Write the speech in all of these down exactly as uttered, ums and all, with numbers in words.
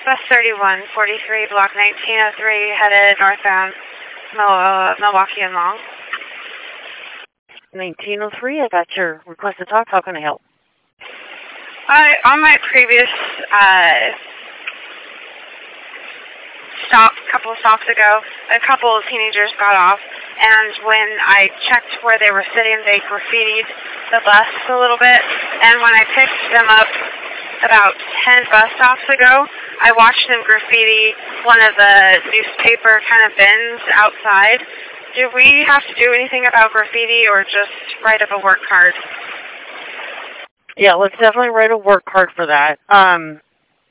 Bus thirty-one forty-three, block nineteen oh three, headed northbound, Mil uh, Milwaukee and Long. nineteen oh three, I got your request to talk. How can I help? I, on my previous uh, stop, a couple of stops ago, a couple of teenagers got off, and when I checked where they were sitting, they graffitied the bus a little bit, and when I picked them up about ten bus stops ago, I watched them graffiti one of the newspaper kind of bins outside. Do we have to do anything about graffiti or just write up a work card? Yeah, let's definitely write a work card for that. Um,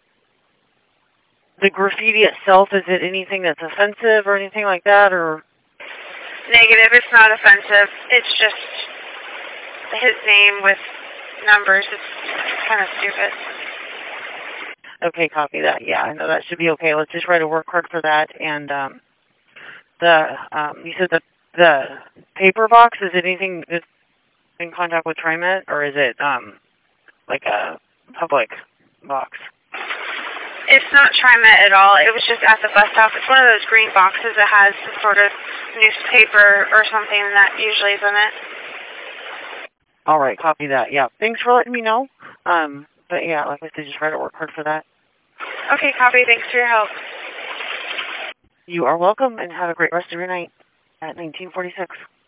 the graffiti itself, is it anything that's offensive or anything like that, or? Negative, it's not offensive. It's just his name with numbers. It's kind of stupid. Okay, copy that. Yeah, I know that should be okay. Let's just write a work card for that. And um, the um, you said the the paper box, is it anything that's in contact with TriMet, or is it um like a public box? It's not TriMet at all. It was just at the bus stop. It's one of those green boxes that has some sort of newspaper or something that usually is in it. All right, copy that. Yeah, thanks for letting me know. Um, but yeah, like I said, just write a work card for that. Okay, copy. Thanks for your help. You are welcome, and have a great rest of your night at nineteen forty-six.